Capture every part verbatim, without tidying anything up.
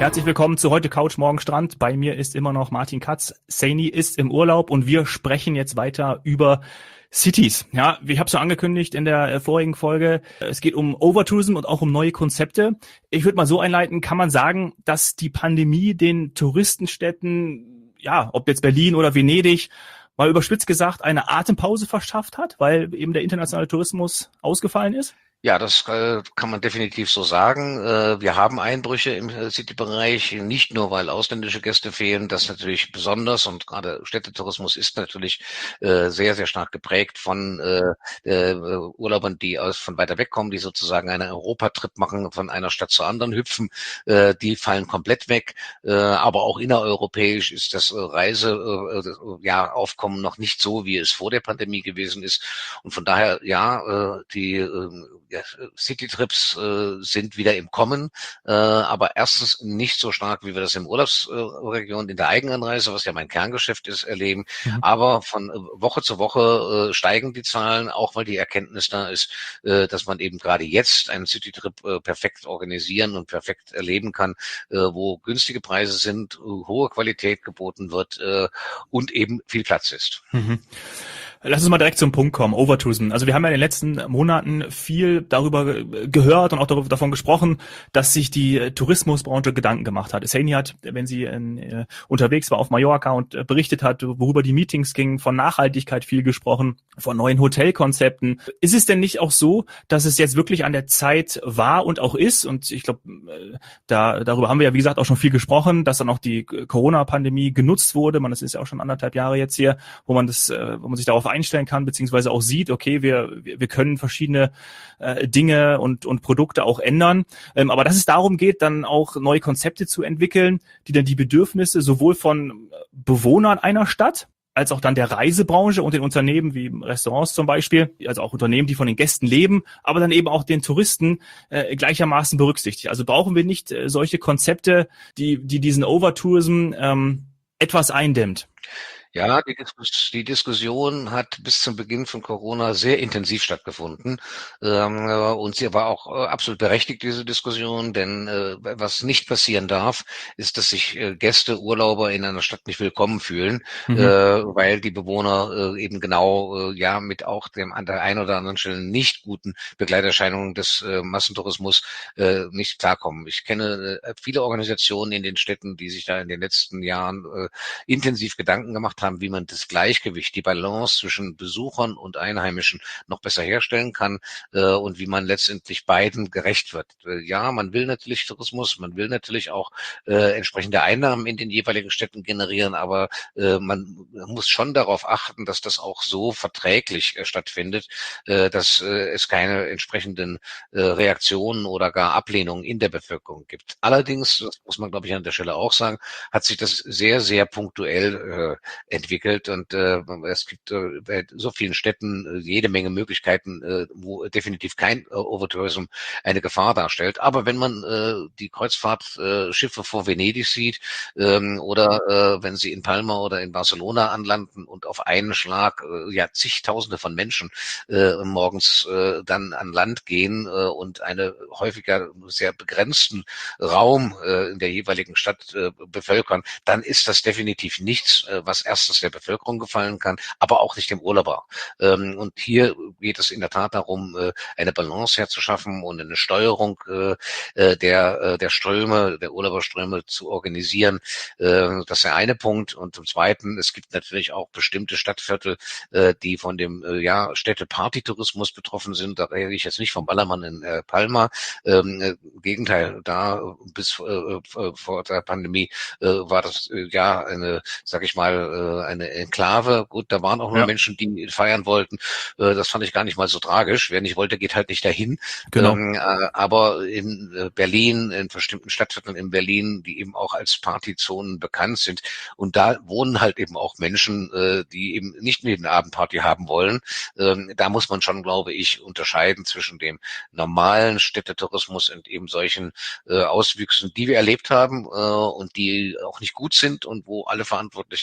Herzlich willkommen zu Heute Couch, Morgen Strand. Bei mir ist immer noch Martin Katz. Saini ist im Urlaub und wir sprechen jetzt weiter über Cities. Ja, ich habe es schon angekündigt in der vorigen Folge. Es geht um Overtourism und auch um neue Konzepte. Ich würde mal so einleiten, kann man sagen, dass die Pandemie den Touristenstädten, ja, ob jetzt Berlin oder Venedig, mal überspitzt gesagt, eine Atempause verschafft hat, weil eben der internationale Tourismus ausgefallen ist? Ja, das äh, kann man definitiv so sagen. Äh, wir haben Einbrüche im äh, City-Bereich, nicht nur, weil ausländische Gäste fehlen, das natürlich besonders, und gerade Städtetourismus ist natürlich äh, sehr, sehr stark geprägt von äh, äh, Urlaubern, die aus von weiter weg kommen, die sozusagen einen Europatrip machen, von einer Stadt zur anderen hüpfen. Äh, die fallen komplett weg. Äh, aber auch innereuropäisch ist das äh, Reiseaufkommen äh, ja, Aufkommen noch nicht so, wie es vor der Pandemie gewesen ist. Und von daher, ja, äh, die äh, Ja, Citytrips äh, sind wieder im Kommen, äh, aber erstens nicht so stark, wie wir das im Urlaubsregion in der Eigenanreise, was ja mein Kerngeschäft ist, erleben. Mhm. Aber von Woche zu Woche äh, steigen die Zahlen, auch weil die Erkenntnis da ist, äh, dass man eben gerade jetzt einen Citytrip äh, perfekt organisieren und perfekt erleben kann, äh, wo günstige Preise sind, hohe Qualität geboten wird äh, und eben viel Platz ist. Mhm. Lass uns mal direkt zum Punkt kommen, Overtourism. Also wir haben ja in den letzten Monaten viel darüber gehört und auch darüber, davon gesprochen, dass sich die Tourismusbranche Gedanken gemacht hat. Saini hat, wenn sie in, äh, unterwegs war auf Mallorca und äh, berichtet hat, worüber die Meetings gingen, von Nachhaltigkeit viel gesprochen, von neuen Hotelkonzepten. Ist es denn nicht auch so, dass es jetzt wirklich an der Zeit war und auch ist, und ich glaube, äh, da darüber haben wir ja wie gesagt auch schon viel gesprochen, dass dann auch die Corona-Pandemie genutzt wurde, man, das ist ja auch schon anderthalb Jahre jetzt hier, wo man das, äh, wo man sich darauf einstellen kann, beziehungsweise auch sieht, okay, wir wir können verschiedene äh, Dinge und und Produkte auch ändern. Ähm, aber dass es darum geht, dann auch neue Konzepte zu entwickeln, die dann die Bedürfnisse sowohl von Bewohnern einer Stadt als auch dann der Reisebranche und den Unternehmen wie Restaurants zum Beispiel, also auch Unternehmen, die von den Gästen leben, aber dann eben auch den Touristen äh, gleichermaßen berücksichtigt. Also brauchen wir nicht äh, solche Konzepte, die die diesen Overtourism ähm, etwas eindämmt. Ja, die, Diskus die Diskussion hat bis zum Beginn von Corona sehr intensiv stattgefunden. Ähm, und sie war auch äh, absolut berechtigt, diese Diskussion, denn äh, was nicht passieren darf, ist, dass sich äh, Gäste, Urlauber in einer Stadt nicht willkommen fühlen, Mhm. äh, weil die Bewohner äh, eben genau äh, ja mit auch dem an der einen oder anderen Stelle nicht guten Begleiterscheinungen des äh, Massentourismus äh, nicht klarkommen. Ich kenne äh, viele Organisationen in den Städten, die sich da in den letzten Jahren äh, intensiv Gedanken gemacht haben, wie man das Gleichgewicht, die Balance zwischen Besuchern und Einheimischen noch besser herstellen kann äh, und wie man letztendlich beiden gerecht wird. Äh, ja, man will natürlich Tourismus, man will natürlich auch äh, entsprechende Einnahmen in den jeweiligen Städten generieren, aber äh, man muss schon darauf achten, dass das auch so verträglich äh, stattfindet, äh, dass äh, es keine entsprechenden äh, Reaktionen oder gar Ablehnungen in der Bevölkerung gibt. Allerdings, das muss man glaube ich an der Stelle auch sagen, hat sich das sehr, sehr punktuell äh, entwickelt und äh, es gibt äh, bei so vielen Städten äh, jede Menge Möglichkeiten, äh, wo definitiv kein äh, Overtourism eine Gefahr darstellt. Aber wenn man äh, die Kreuzfahrtschiffe äh, vor Venedig sieht ähm, oder äh, wenn sie in Palma oder in Barcelona anlanden und auf einen Schlag äh, ja zigtausende von Menschen äh, morgens äh, dann an Land gehen äh, und eine häufiger sehr begrenzten Raum äh, in der jeweiligen Stadt äh, bevölkern, dann ist das definitiv nichts, äh, was erstens der Bevölkerung gefallen kann, aber auch nicht dem Urlauber. Ähm, und hier geht es in der Tat darum, äh, eine Balance herzuschaffen und eine Steuerung äh, der äh, der Ströme, der Urlauberströme zu organisieren. Äh, das ist der eine Punkt. Und zum Zweiten, es gibt natürlich auch bestimmte Stadtviertel, äh, die von dem äh, ja Städte-Party-Tourismus betroffen sind. Da rede ich jetzt nicht vom Ballermann in äh, Palma. Ähm, äh, Im Gegenteil, da bis äh, vor der Pandemie äh, war das äh, ja eine, sag ich mal, eine Enklave. Gut, da waren auch nur Ja. Menschen, die feiern wollten. Das fand ich gar nicht mal so tragisch. Wer nicht wollte, geht halt nicht dahin. Genau. Ähm, aber in Berlin, in bestimmten Stadtvierteln in Berlin, die eben auch als Partyzonen bekannt sind, und da wohnen halt eben auch Menschen, die eben nicht eine Abendparty haben wollen. Ähm, da muss man schon, glaube ich, unterscheiden zwischen dem normalen Städtetourismus und eben solchen äh, Auswüchsen, die wir erlebt haben äh, und die auch nicht gut sind und wo alle Verantwortlichen gut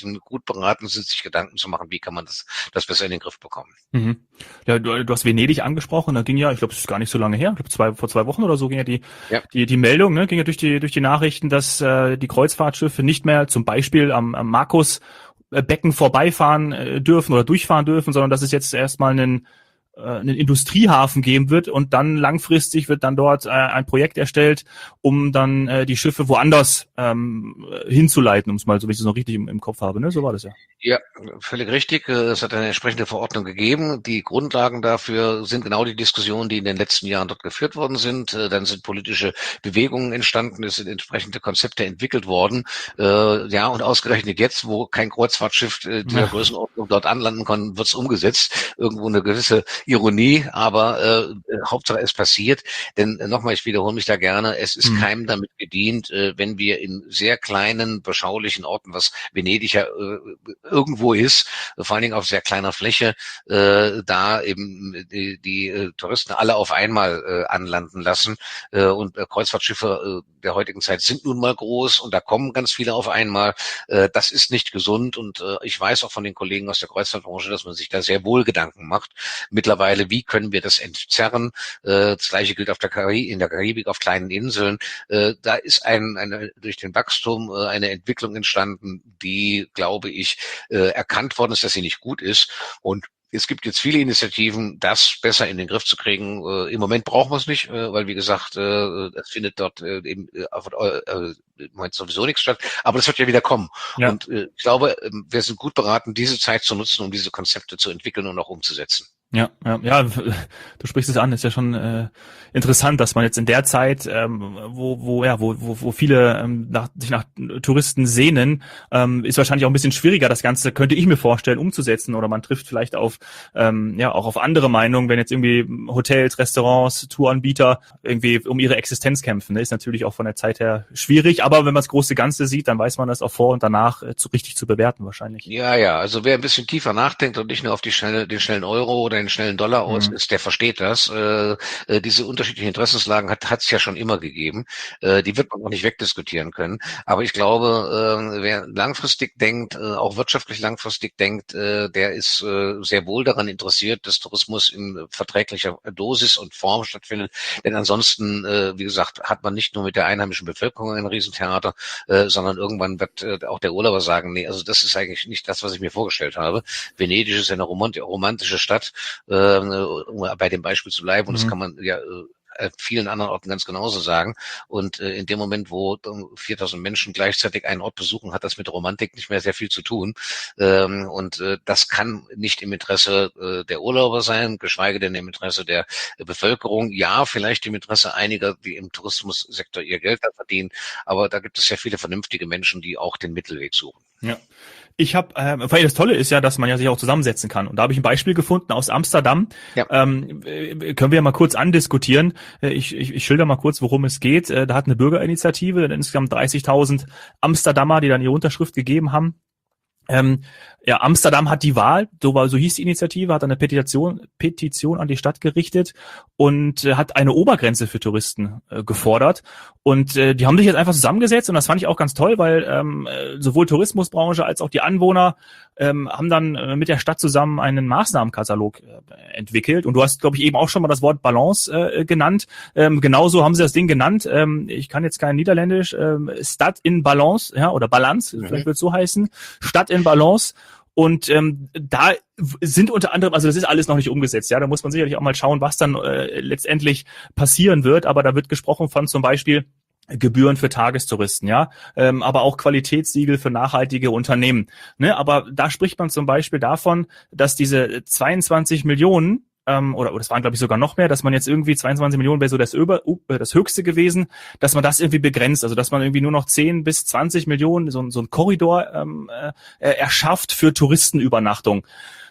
beraten sind, sich Gedanken zu machen, wie kann man das, das besser in den Griff bekommen. Mhm. Ja, du, du hast Venedig angesprochen, da ging ja, ich glaube, es ist gar nicht so lange her, ich glaube zwei, vor zwei Wochen oder so ging ja die, ja. die, die Meldung, ne, ging ja durch die, durch die Nachrichten, dass äh, die Kreuzfahrtschiffe nicht mehr zum Beispiel am, am Markus-Becken vorbeifahren äh, dürfen oder durchfahren dürfen, sondern dass es jetzt erstmal einen einen Industriehafen geben wird und dann langfristig wird dann dort äh, ein Projekt erstellt, um dann äh, die Schiffe woanders ähm, hinzuleiten, um es mal so, wenn ich das noch richtig im, im Kopf habe, ne? So war das ja. Ja, völlig richtig. Es hat eine entsprechende Verordnung gegeben. Die Grundlagen dafür sind genau die Diskussionen, die in den letzten Jahren dort geführt worden sind. Dann sind politische Bewegungen entstanden, es sind entsprechende Konzepte entwickelt worden. Ja, und ausgerechnet jetzt, wo kein Kreuzfahrtschiff dieser ja. Größenordnung dort anlanden kann, wird es umgesetzt. Irgendwo eine gewisse Ironie, aber äh, Hauptsache es passiert. Denn äh, nochmal, ich wiederhole mich da gerne, es ist mhm. keinem damit gedient, äh, wenn wir in sehr kleinen, beschaulichen Orten, was Venedig ja äh, irgendwo ist, vor allen Dingen auf sehr kleiner Fläche, äh, da eben die, die äh, Touristen alle auf einmal äh, anlanden lassen. Äh, und äh, Kreuzfahrtschiffe äh, der heutigen Zeit sind nun mal groß und da kommen ganz viele auf einmal. Äh, das ist nicht gesund und äh, ich weiß auch von den Kollegen aus der Kreuzfahrtbranche, dass man sich da sehr wohl Gedanken macht. Mittlerweile, wie können wir das entzerren? Äh, das Gleiche gilt auf der Karibik, in der Karibik, auf kleinen Inseln. Äh, da ist ein, eine, durch den Wachstum äh, eine Entwicklung entstanden, die, glaube ich, äh, erkannt worden ist, dass sie nicht gut ist. Und es gibt jetzt viele Initiativen, das besser in den Griff zu kriegen. Äh, Im Moment brauchen wir es nicht, äh, weil, wie gesagt, äh, es findet dort äh, eben äh, äh, im Moment sowieso nichts statt. Aber das wird ja wieder kommen. Ja. Und äh, ich glaube, wir sind gut beraten, diese Zeit zu nutzen, um diese Konzepte zu entwickeln und auch umzusetzen. Ja, ja, ja, du sprichst es an, ist ja schon äh, interessant, dass man jetzt in der Zeit, ähm, wo, wo, ja, wo, wo, wo viele ähm, nach, sich nach Touristen sehnen, ähm, ist wahrscheinlich auch ein bisschen schwieriger, das Ganze, könnte ich mir vorstellen, umzusetzen, oder man trifft vielleicht auf, ähm, ja, auch auf andere Meinungen, wenn jetzt irgendwie Hotels, Restaurants, Touranbieter irgendwie um ihre Existenz kämpfen, ne? Ist natürlich auch von der Zeit her schwierig, aber wenn man das große Ganze sieht, dann weiß man das auch vor und danach äh, zu, richtig zu bewerten wahrscheinlich. Ja, ja, also wer ein bisschen tiefer nachdenkt und nicht nur auf die schnelle, den schnellen Euro oder den schnellen Dollar aus mhm. ist, der versteht das. Äh, äh, diese unterschiedlichen Interessenslagen hat es ja schon immer gegeben. Äh, die wird man auch nicht wegdiskutieren können. Aber ich glaube, äh, wer langfristig denkt, äh, auch wirtschaftlich langfristig denkt, äh, der ist äh, sehr wohl daran interessiert, dass Tourismus in verträglicher Dosis und Form stattfindet. Denn ansonsten, äh, wie gesagt, hat man nicht nur mit der einheimischen Bevölkerung ein Riesentheater, äh, sondern irgendwann wird äh, auch der Urlauber sagen, nee, also das ist eigentlich nicht das, was ich mir vorgestellt habe. Venedig ist eine romantische Stadt, äh, um bei dem Beispiel zu bleiben, und mhm. das kann man ja äh, vielen anderen Orten ganz genauso sagen. Und äh, in dem Moment, wo viertausend Menschen gleichzeitig einen Ort besuchen, hat das mit Romantik nicht mehr sehr viel zu tun. Ähm, und äh, das kann nicht im Interesse äh, der Urlauber sein, geschweige denn im Interesse der äh, Bevölkerung. Ja, vielleicht im Interesse einiger, die im Tourismussektor ihr Geld verdienen, aber da gibt es ja viele vernünftige Menschen, die auch den Mittelweg suchen. Ja. Ich habe, äh, weil das Tolle ist ja, dass man ja sich auch zusammensetzen kann. Und da habe ich ein Beispiel gefunden aus Amsterdam. Ja. Ähm, können wir ja mal kurz andiskutieren. Ich, ich, ich schilder mal kurz, worum es geht. Da hat eine Bürgerinitiative, insgesamt dreißigtausend Amsterdamer, die dann ihre Unterschrift gegeben haben. Ähm, ja, Amsterdam hat die Wahl, so war, so hieß die Initiative, hat eine Petition, Petition an die Stadt gerichtet und äh, hat eine Obergrenze für Touristen äh, gefordert. Und äh, die haben sich jetzt einfach zusammengesetzt und das fand ich auch ganz toll, weil ähm, sowohl Tourismusbranche als auch die Anwohner ähm, haben dann äh, mit der Stadt zusammen einen Maßnahmenkatalog äh, entwickelt. Und du hast, glaube ich, eben auch schon mal das Wort Balance äh, genannt. Ähm, genauso haben sie das Ding genannt. Ähm, ich kann jetzt kein Niederländisch. Ähm, Stad in Balance, ja, oder Balance, mhm. vielleicht wird es so heißen. Stadt in Balance. Und ähm, da sind unter anderem, also das ist alles noch nicht umgesetzt, ja, da muss man sicherlich auch mal schauen, was dann äh, letztendlich passieren wird, aber da wird gesprochen von zum Beispiel Gebühren für Tagestouristen, ja, ähm, aber auch Qualitätssiegel für nachhaltige Unternehmen, ne, aber da spricht man zum Beispiel davon, dass diese zweiundzwanzig Millionen oder, oder es waren, glaube ich, sogar noch mehr, dass man jetzt irgendwie zweiundzwanzig Millionen wäre so das, über, das Höchste gewesen, dass man das irgendwie begrenzt, also dass man irgendwie nur noch zehn bis zwanzig Millionen, so, so ein Korridor ähm, äh, erschafft für Touristenübernachtung.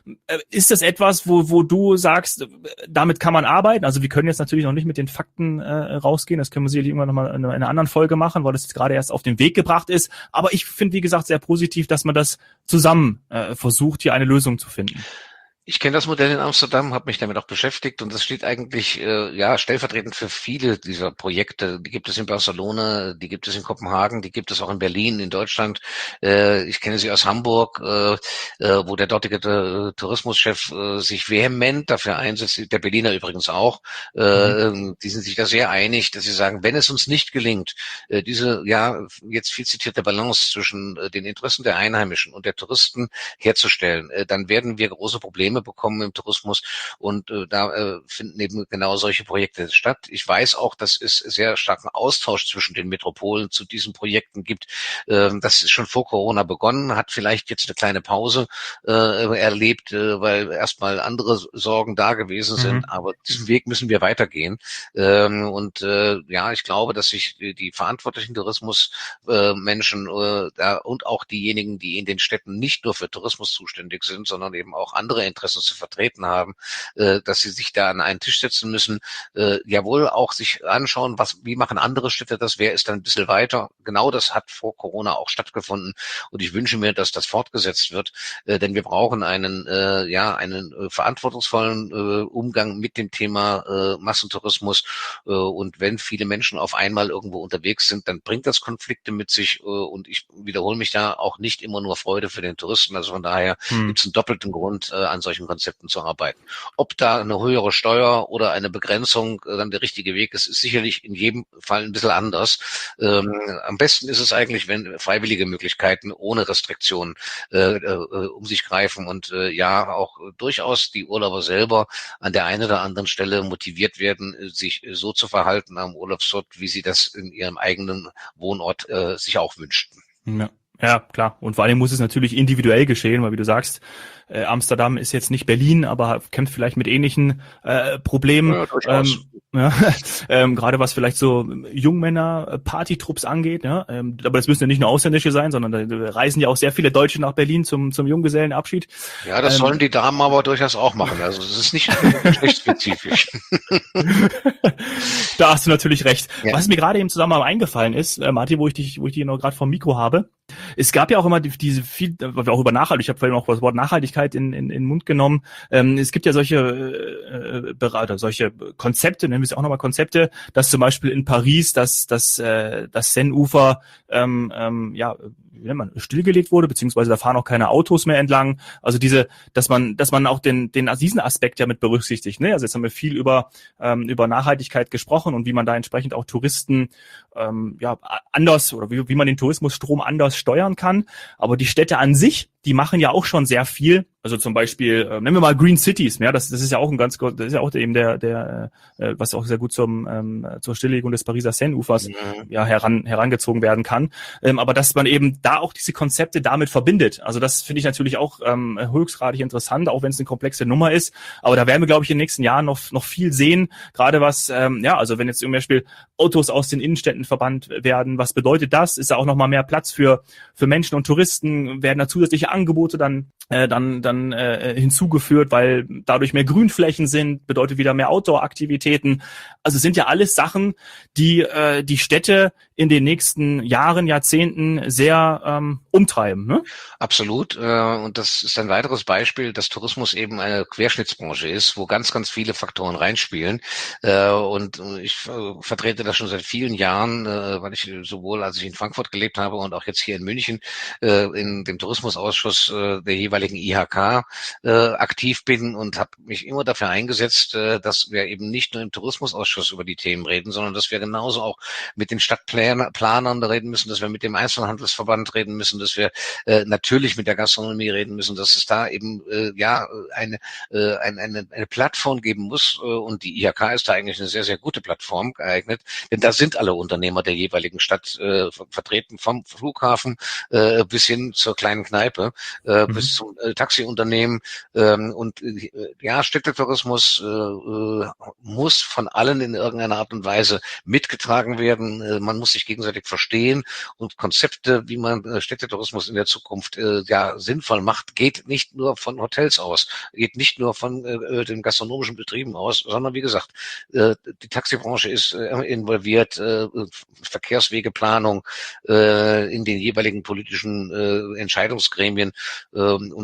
Ist das etwas, wo, wo du sagst, damit kann man arbeiten? Also wir können jetzt natürlich noch nicht mit den Fakten äh, rausgehen, das können wir sicherlich irgendwann nochmal in einer anderen Folge machen, weil das jetzt gerade erst auf den Weg gebracht ist, aber ich finde, wie gesagt, sehr positiv, dass man das zusammen äh, versucht, hier eine Lösung zu finden. Ich kenne das Modell in Amsterdam, habe mich damit auch beschäftigt und das steht eigentlich äh, ja stellvertretend für viele dieser Projekte. Die gibt es in Barcelona, die gibt es in Kopenhagen, die gibt es auch in Berlin, in Deutschland. Äh, ich kenne sie aus Hamburg, äh, äh, wo der dortige äh, Tourismuschef äh, sich vehement dafür einsetzt, der Berliner übrigens auch. Mhm. Äh, die sind sich da sehr einig, dass sie sagen, wenn es uns nicht gelingt, äh, diese ja jetzt viel zitierte Balance zwischen äh, den Interessen der Einheimischen und der Touristen herzustellen, äh, dann werden wir große Probleme bekommen im Tourismus und äh, da äh, finden eben genau solche Projekte statt. Ich weiß auch, dass es sehr starken Austausch zwischen den Metropolen zu diesen Projekten gibt. Ähm, das ist schon vor Corona begonnen, hat vielleicht jetzt eine kleine Pause äh, erlebt, äh, weil erstmal andere Sorgen da gewesen sind, Mhm. aber diesen Weg müssen wir weitergehen. Ähm, und äh, ja, ich glaube, dass sich die, die verantwortlichen Tourismusmenschen äh, da, und auch diejenigen, die in den Städten nicht nur für Tourismus zuständig sind, sondern eben auch andere Interessen zu vertreten haben, äh, dass sie sich da an einen Tisch setzen müssen, äh, jawohl auch sich anschauen, was, wie machen andere Städte das, wer ist dann ein bisschen weiter. Genau das hat vor Corona auch stattgefunden und ich wünsche mir, dass das fortgesetzt wird, äh, denn wir brauchen einen, äh, ja, einen äh, verantwortungsvollen äh, Umgang mit dem Thema äh, Massentourismus äh, und wenn viele Menschen auf einmal irgendwo unterwegs sind, dann bringt das Konflikte mit sich äh, und ich wiederhole mich da auch nicht immer nur Freude für den Touristen, also von daher Mhm. gibt es einen doppelten Grund, äh, an solchen Konzepten zu arbeiten. Ob da eine höhere Steuer oder eine Begrenzung äh, dann der richtige Weg ist, ist sicherlich in jedem Fall ein bisschen anders. Ähm, am besten ist es eigentlich, wenn freiwillige Möglichkeiten ohne Restriktionen äh, äh, um sich greifen und äh, ja auch durchaus die Urlauber selber an der einen oder anderen Stelle motiviert werden, sich so zu verhalten am Urlaubsort, wie sie das in ihrem eigenen Wohnort äh, sich auch wünschten. Ja. Ja, klar. Und vor allem muss es natürlich individuell geschehen, weil wie du sagst, äh, Amsterdam ist jetzt nicht Berlin, aber kämpft vielleicht mit ähnlichen äh, Problemen. Ja, durchaus. Ähm, ja, ähm, gerade was vielleicht so Jungmänner, Partytrupps angeht. Ja, ähm, aber das müssen ja nicht nur Ausländische sein, sondern da reisen ja auch sehr viele Deutsche nach Berlin zum zum Junggesellenabschied. Ja, das sollen Ähm, die Damen aber durchaus auch machen. Also es ist nicht geschlechtsspezifisch. Da hast du natürlich recht. Ja. Was mir gerade im Zusammenhang eingefallen ist, äh, Martin, wo ich dich, wo ich dich noch gerade vom Mikro habe, es gab ja auch immer die, diese viel, weil wir auch über Nachhaltigkeit, ich habe vorhin auch das Wort Nachhaltigkeit in, in, in den Mund genommen. Ähm, es gibt ja solche äh, Berater, solche Konzepte, nennen wir es auch nochmal Konzepte, dass zum Beispiel in Paris das, das, äh, das Seineufer ähm, ähm, ja, wie nennt man, stillgelegt wurde, beziehungsweise da fahren auch keine Autos mehr entlang. Also diese, dass man, dass man auch den, den diesen Aspekt ja mit berücksichtigt. Ne? Also jetzt haben wir viel über ähm, über Nachhaltigkeit gesprochen und wie man da entsprechend auch Touristen ähm, ja anders oder wie, wie man den Tourismusstrom anders steuern kann. Aber die Städte an sich, die machen ja auch schon sehr viel. Also zum Beispiel, äh, nennen wir mal Green Cities, ja, das, das ist ja auch ein ganz, das ist ja auch eben der, der, äh, was auch sehr gut zum ähm, zur Stilllegung des Pariser Seineufers Mhm. ja heran herangezogen werden kann. Ähm, aber dass man eben da auch diese Konzepte damit verbindet. Also das finde ich natürlich auch ähm, höchstgradig interessant, auch wenn es eine komplexe Nummer ist. Aber da werden wir, glaube ich, in den nächsten Jahren noch noch viel sehen. Gerade was, ähm, ja, also wenn jetzt zum Beispiel Autos aus den Innenstädten verbannt werden, was bedeutet das? Ist da auch noch mal mehr Platz für für Menschen und Touristen? Werden da zusätzliche Angebote dann äh, dann dann äh, hinzugeführt, weil dadurch mehr Grünflächen sind, bedeutet wieder mehr Outdoor-Aktivitäten. Also es sind ja alles Sachen, die äh, die Städte in den nächsten Jahren, Jahrzehnten sehr ähm, umtreiben. Ne? Absolut. Äh, und das ist ein weiteres Beispiel, dass Tourismus eben eine Querschnittsbranche ist, wo ganz, ganz viele Faktoren reinspielen. Äh, und ich äh, vertrete das schon seit vielen Jahren, äh, weil ich sowohl, als ich in Frankfurt gelebt habe und auch jetzt hier in München äh, in dem Tourismusausschuss äh, der jeweiligen I H K äh, aktiv bin und habe mich immer dafür eingesetzt, äh, dass wir eben nicht nur im Tourismusausschuss über die Themen reden, sondern dass wir genauso auch mit den Stadtplanern reden müssen, dass wir mit dem Einzelhandelsverband reden müssen, dass wir äh, natürlich mit der Gastronomie reden müssen, dass es da eben äh, ja eine, äh, eine, eine, eine Plattform geben muss äh, und die I H K ist da eigentlich eine sehr, sehr gute Plattform geeignet, denn da sind alle Unternehmer der jeweiligen Stadt äh, vertreten, vom Flughafen äh, bis hin zur kleinen Kneipe, äh, Mhm. bis zum äh, Taxiunternehmen ähm, und äh, ja, Städtetourismus äh, muss von allen in irgendeiner Art und Weise mitgetragen werden. Äh, man muss sich gegenseitig verstehen und Konzepte, wie man äh, Städtetourismus in der Zukunft äh, ja sinnvoll macht, geht nicht nur von Hotels aus, geht nicht nur von äh, den gastronomischen Betrieben aus, sondern wie gesagt, äh, die Taxibranche ist äh, involviert, äh, Verkehrswegeplanung äh, in den jeweiligen politischen äh, Entscheidungsgremien äh, und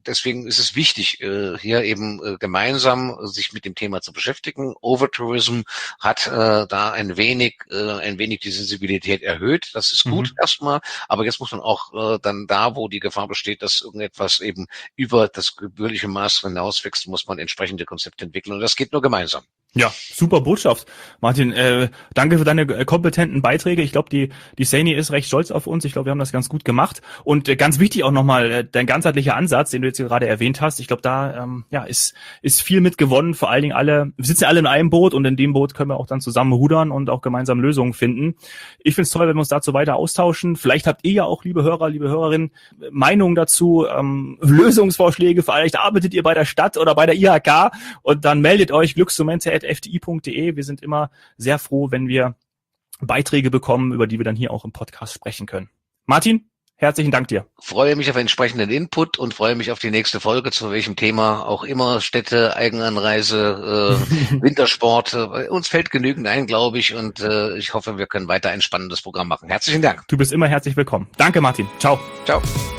deswegen ist es wichtig, äh, hier eben äh, gemeinsam sich mit dem Thema zu beschäftigen. Overtourism hat äh, da ein wenig, äh, ein wenig die Sensibilität erhöht. Das ist gut mhm. erstmal, aber jetzt muss man auch äh, dann da, wo die Gefahr besteht, dass irgendetwas eben über das gebührliche Maß hinauswächst, muss man entsprechende Konzepte entwickeln und das geht nur gemeinsam. Ja, super Botschaft, Martin. Äh, danke für deine äh, kompetenten Beiträge. Ich glaube, die die Sani ist recht stolz auf uns. Ich glaube, wir haben das ganz gut gemacht. Und äh, ganz wichtig auch nochmal äh, dein ganzheitlicher Ansatz, den du jetzt gerade erwähnt hast. Ich glaube, da ähm, ja ist ist viel mit gewonnen. Vor allen Dingen alle, wir sitzen ja alle in einem Boot und in dem Boot können wir auch dann zusammen rudern und auch gemeinsam Lösungen finden. Ich finde es toll, wenn wir uns dazu weiter austauschen. Vielleicht habt ihr ja auch, liebe Hörer, liebe Hörerinnen, Meinungen dazu, ähm, Lösungsvorschläge. Vielleicht arbeitet ihr bei der Stadt oder bei der I H K und dann meldet euch glücksmomente at f d i punkt d e. Wir sind immer sehr froh, wenn wir Beiträge bekommen, über die wir dann hier auch im Podcast sprechen können. Martin, herzlichen Dank dir. Freue mich auf entsprechenden Input und freue mich auf die nächste Folge, zu welchem Thema auch immer. Städte, Eigenanreise, äh, Wintersport. Äh, uns fällt genügend ein, glaube ich, und äh, ich hoffe, wir können weiter ein spannendes Programm machen. Herzlichen Dank. Du bist immer herzlich willkommen. Danke, Martin. Ciao. Ciao.